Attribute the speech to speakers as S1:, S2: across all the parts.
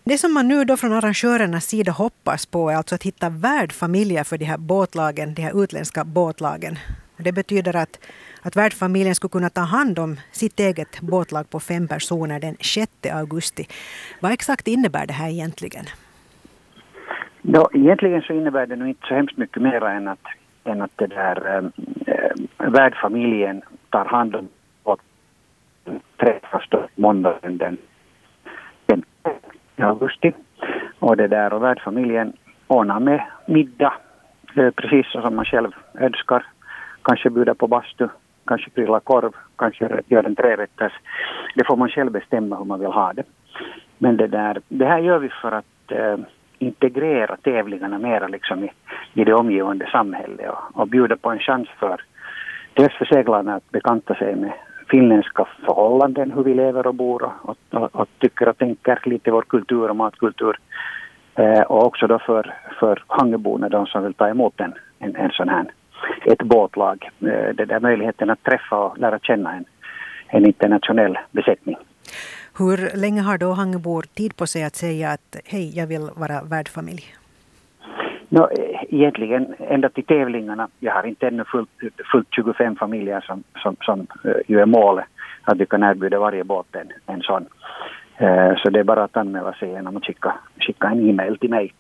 S1: Det som man nu då från arrangörernas sida hoppas på är alltså att hitta värdfamiljer för de här båtlagen, de här utländska båtlagen. Det betyder att värdfamiljen skulle kunna ta hand om sitt eget båtlag på 5 personer den 6 augusti. Vad exakt innebär det här egentligen?
S2: Ja, egentligen så innebär det nog inte så hemskt mycket mer än att det där värdfamiljen tar hand om träffas måndagen den 5 augusti. Och det där och värdfamiljen ordnar med middag precis som man själv önskar. Kanske bjuda på bastu, kanske grilla korv, kanske göra en trärätters. Det får man själv bestämma hur man vill ha det. Men det här gör vi för att integrera tävlingarna mer liksom i det omgivande samhället och bjuda på en chans för dels för seglarna att bekanta sig med finländska förhållanden, hur vi lever och bor och tycker och tänker lite vår kultur och matkultur. Och också då för Hangeborna, de som vill ta emot en sån här, ett båtlag. Det där möjligheten att träffa och lära känna en internationell besättning.
S1: Hur länge har då Hangebor tid på sig att säga att hej, jag vill vara värdfamilj?
S2: Egentligen ända till tävlingarna. Jag har inte ännu fullt 25 familjer som ju är målet att du kan erbjuda varje båt en sån. Så det är bara att anmäla sig genom att skicka en e-mail till mig.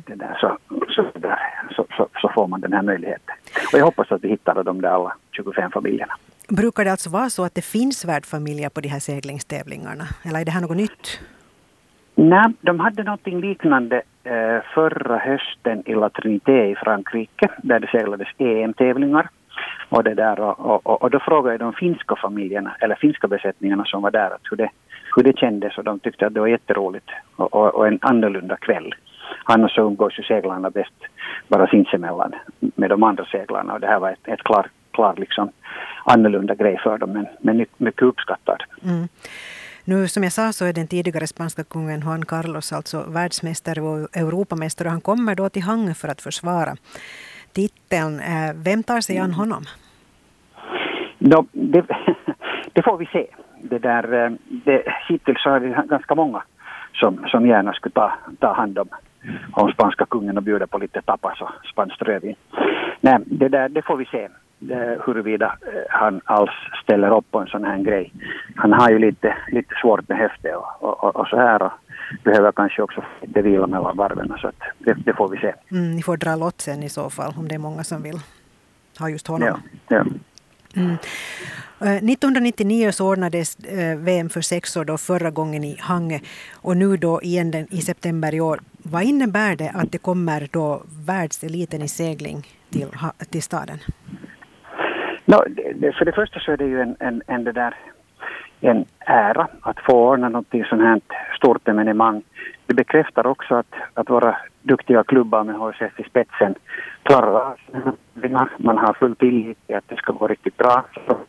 S2: Så får man den här möjligheten. Och jag hoppas att vi hittar de där alla 25 familjerna.
S1: Brukar det alltså vara så att det finns värdfamiljer på de här seglingstävlingarna? Eller är det här något nytt?
S2: Nej, de hade något liknande förra hösten i La Trinité i Frankrike där det seglades EM-tävlingar. Och då frågade jag de finska familjerna eller finska besättningarna som var där hur det kändes, och de tyckte att det var jätteroligt och en annorlunda kväll. Annars så umgås ju seglarna bäst bara sinsemellan med de andra seglarna, och det här var ett klar liksom annorlunda grej för dem, men mycket uppskattad.
S1: Mm. Nu som jag sa så är den tidigare spanska kungen Juan Carlos alltså världsmästare och Europamästare, och han kommer då till Hangö för att försvara titeln. Vem tar sig an honom?
S2: Det får vi se. Hittills så är det ganska många som gärna skulle ta hand om spanska kungen och bjuda på lite tapas och spanskt rödvin. Nej, det får vi se. Huruvida han alls ställer upp på en sån här grej. Han har ju lite svårt med höftet och så här, och behöver kanske också lite vila mellan varven, så att det får vi se.
S1: Ni får dra lott sen i så fall om det är många som vill ha just honom.
S2: Ja.
S1: 1999 så ordnades VM för 6 år då förra gången i Hangö, och nu då igen i september i år. Vad innebär det att det kommer då världseliten i segling till staden?
S2: För det första så är det ju en ära att få ordna något sånt här stort evenemang. Det bekräftar också att våra duktiga klubbar med HSF i spetsen klarar av. Man har full tillit till att det ska gå riktigt bra.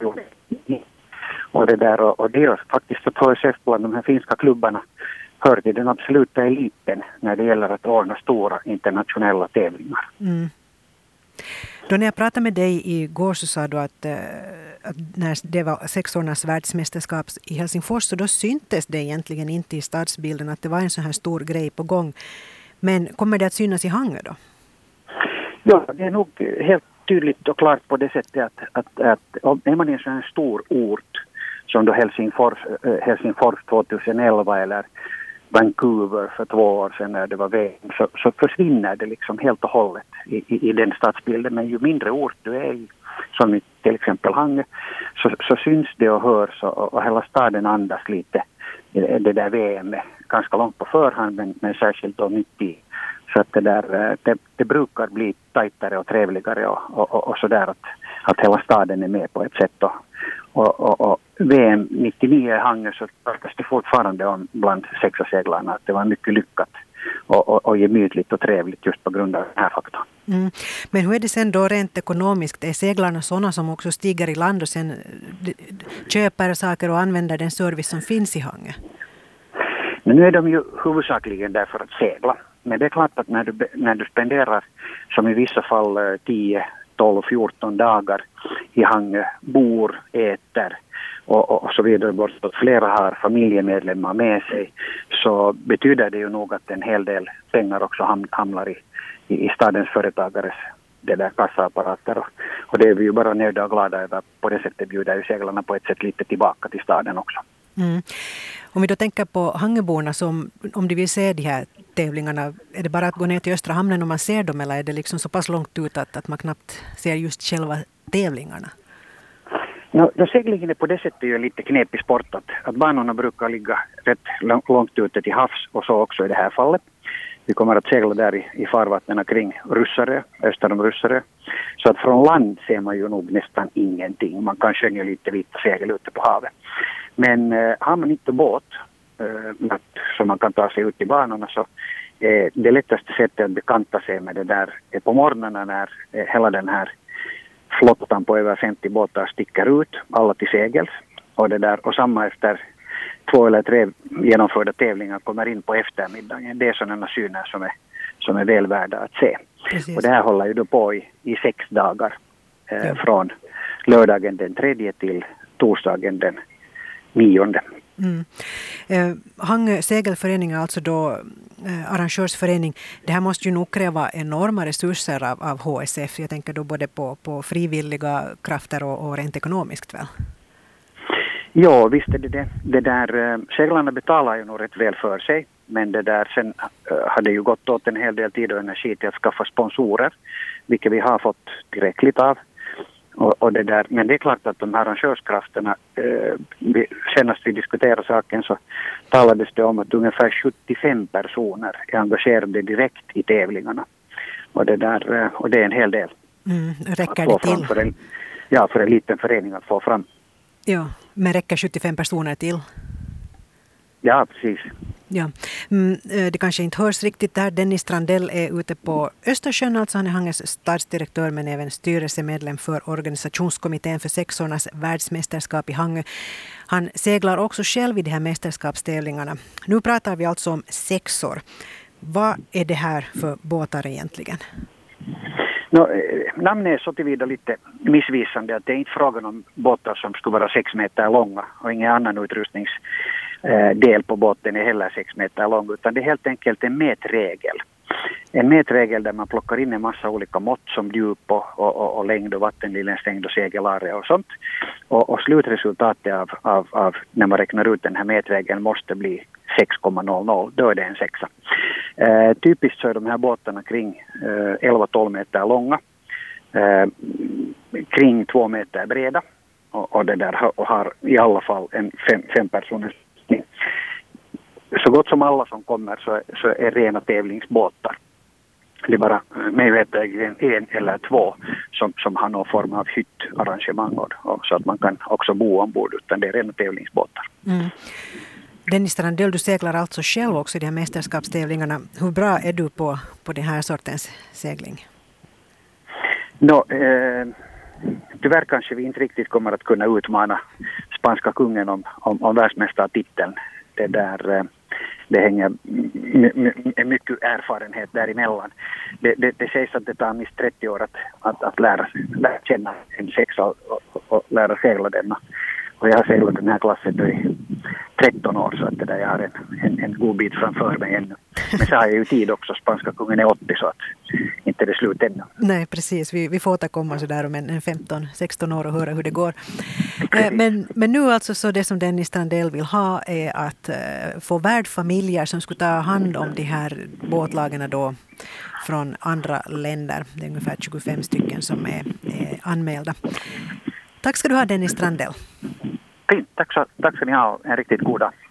S2: Och det är faktiskt att HSF bland de här finska klubbarna hör till den absoluta eliten när det gäller att ordna stora internationella tävlingar.
S1: Mm. Då när jag pratade med dig igår så sa du att när det var 6-årnas världsmästerskap i Helsingfors, så då syntes det egentligen inte i stadsbilden att det var en så här stor grej på gång. Men kommer det att synas i Hangö då?
S2: Ja, det är nog helt tydligt och klart på det sättet att är man i en sån här stor ort som då Helsingfors 2011 eller Vancouver för 2 år sedan när det var VM, så försvinner det liksom helt och hållet i den stadsbilden. Men ju mindre ort du är i, som i till exempel Hangö, så syns det och hörs, och hela staden andas lite det där VM ganska långt på förhand, men särskilt då mitt i. Så att det brukar bli tajtare och trevligare och sådär att hela staden är med på ett sätt då. Och VM 99 i Hangö så pratas det fortfarande om bland sexaseglarna att det var mycket lyckat och gemytligt och trevligt just på grund av den här faktorn.
S1: Mm. Men hur är det sen då rent ekonomiskt? Är seglarna sådana som också stiger i land och sen köper saker och använder den service som finns i Hangö?
S2: Men nu är de ju huvudsakligen där för att segla. Men det är klart att när du spenderar, som i vissa fall 10, 12, 14 dagar i Hangö, bor, äter, och så vidare, bortåt flera har familjemedlemmar med sig, så betyder det ju nog att en hel del pengar också hamnar i stadens företagares det där kassaapparater. Och det är vi ju bara nöjda och glada över. På det sättet bjuder ju seglarna på ett sätt lite tillbaka till staden också.
S1: Mm. Om vi då tänker på Hangeborna, som om de vill se de här tävlingarna, är det bara att gå ner till Östra hamnen och man ser dem, eller är det liksom så pass långt ut att man knappt ser just själva tävlingarna?
S2: Seglingen är på det sättet ju en lite knepig sport att banorna brukar ligga rätt långt ute till havs, och så också i det här fallet. Vi kommer att segla där i farvattnen kring Russarö, öster om Russarö. Så att från land ser man ju nog nästan ingenting. Man kan skönja lite vita segel ute på havet. Men har man inte båt som man kan ta sig ut i banorna, så det lättaste sättet att bekanta sig med det där är på morgnarna när hela den här flottan på över 50 båtar sticker ut, alla till segels. Och samma efter 2 eller 3 genomförda tävlingar kommer in på eftermiddagen. Det är sådana syner som är väl värda att se.
S1: Precis.
S2: Och det här håller ju då på i 6 dagar. Från lördagen den 3 till torsdagen den 9.
S1: Mm. Hangö segelförening, alltså då arrangörsförening, det här måste ju nog kräva enorma resurser av HSF. Jag tänker då både på frivilliga krafter och rent ekonomiskt väl?
S2: Ja, visst är det där, seglarna betalar ju nog rätt väl för sig, men det där sen hade ju gått åt en hel del tid och energi till att skaffa sponsorer, vilket vi har fått tillräckligt av. Och det där, men det är klart att de här arrangörskrafterna, senast vi diskuterade saken så talades det om att ungefär 75 personer är engagerade direkt i tävlingarna. Och det är en hel del.
S1: Räcker det till?
S2: För en liten förening att få fram.
S1: Ja, men räcker 75 personer till?
S2: Ja, precis.
S1: Ja. Det kanske inte hörs riktigt där. Dennis Strandell är ute på Östersjön, alltså han är Hangös stadsdirektör men även styrelsemedlem för organisationskommittén för sexornas världsmästerskap i Hangö. Han seglar också själv i de här mästerskapstävlingarna. Nu pratar vi alltså om sexor. Vad är det här för båtar egentligen?
S2: Namnet är så tillvida lite missvisande att det är inte frågan om båtar som skulle vara 6 meter långa och ingen annan utrustningsdel på båten är heller 6 meter lång, utan det är helt enkelt en mätregel. En mätregel där man plockar in en massa olika mått som djup och längd och vattenlinjens längd och segelarea och sånt. Och slutresultatet av när man räknar ut den här mätregeln måste bli 6,00. Då är det en 6. Typiskt så är de här båtarna kring 11-12 meter långa, kring 2 meter breda och det där har i alla fall en 5 personers. Så gott som alla som kommer så är rena tävlingsbåtar. Det är bara mig veterligen 1 eller 2 som har någon form av hyttarrangemang och så att man kan också bo ombord, utan det är rena tävlingsbåtar.
S1: Dennis Strandell, du seglar alltså själv också i de här mästerskapstävlingarna. Hur bra är du på den här sortens segling?
S2: Tyvärr kanske vi inte riktigt kommer att kunna utmana spanska kungen om världsmästartiteln. Det hänger mycket erfarenhet däremellan. Det sägs att det tar minst 30 år att lära känna en sexa och lära segla denna. Och jag har seglat den här klassen i 13 år, så att det där jag har en god bit framför mig ännu. Men så har jag ju tid också, spanska kungen är 80, så att inte det är slut ännu.
S1: Nej, precis. Vi får återkomma så där om en 15-16 år och höra hur det går. Men nu alltså så det som Dennis Strandell vill ha är att få värdfamiljer som skulle ta hand om de här båtlagarna då från andra länder. Det är ungefär 25 stycken som är anmälda. Tack ska du ha, Dennis Strandell.
S2: Fint, tack ska ni ha. En riktigt god dag.